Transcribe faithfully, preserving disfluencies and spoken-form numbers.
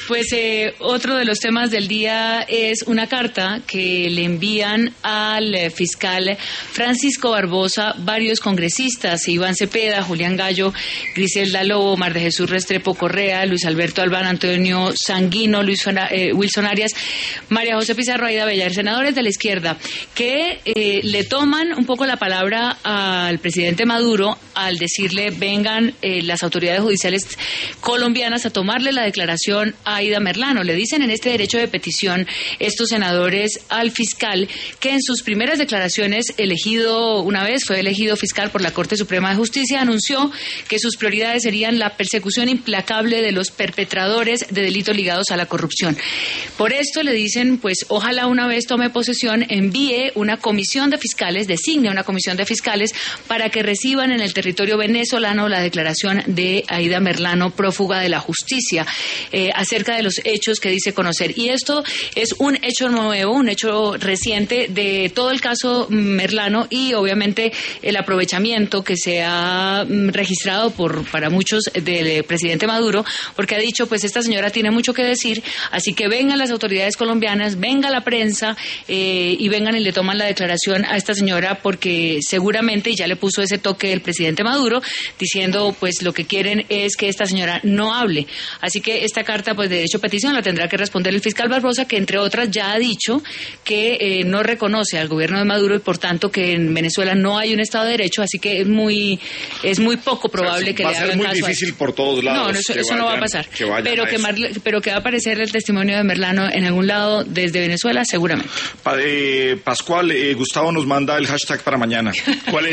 Pues eh, otro de los temas del día es una carta que le envían al eh, fiscal Francisco Barbosa varios congresistas, Iván Cepeda, Julián Gallo, Griselda Lobo, Mar de Jesús Restrepo Correa, Luis Alberto Albán, Antonio Sanguino, Luis eh, Wilson Arias, María José Pizarro, Aida Bellar, senadores de la izquierda, que eh, le toman un poco la palabra al presidente Maduro al decirle vengan eh, las autoridades judiciales colombianas a tomarle la declaración a Aida Merlano. Le dicen en este derecho de petición estos senadores al fiscal que en sus primeras declaraciones, elegido una vez, fue elegido fiscal por la Corte Suprema de Justicia, anunció que sus prioridades serían la persecución implacable de los perpetradores de delitos ligados a la corrupción. Por esto le dicen, pues ojalá una vez tome posesión, envíe una comisión de fiscales, designe una comisión de fiscales para que reciban en el territorio venezolano la declaración de Aida Merlano, prófuga de la justicia, eh, acerca de los hechos que dice conocer. Y esto es un hecho nuevo, un hecho reciente de todo el caso Merlano y obviamente el aprovechamiento que se ha registrado por para muchos del presidente Maduro, porque ha dicho, pues esta señora tiene mucho que decir, así que vengan las autoridades colombianas, venga la prensa eh, y vengan y le toman la declaración a esta señora, porque seguramente, y ya le puso ese toque el presidente Maduro, diciendo pues lo que quieren es que esta señora no hable. Así que esta carta pues de derecho petición la tendrá que responder el fiscal Barbosa, que entre otras ya ha dicho que eh, no reconoce al gobierno de Maduro y por tanto que en Venezuela no hay un Estado de Derecho, así que es muy es muy poco probable, o sea, que le hagan caso. Va a ser muy difícil por todos lados. No, no eso, eso vayan, no va a pasar. Que pero, que Mar, pero que va a aparecer el testimonio de Merlano en algún lado desde Venezuela, seguramente. Pa, eh, Pascual, eh, Gustavo nos manda el hashtag para mañana. ¿Cuál es?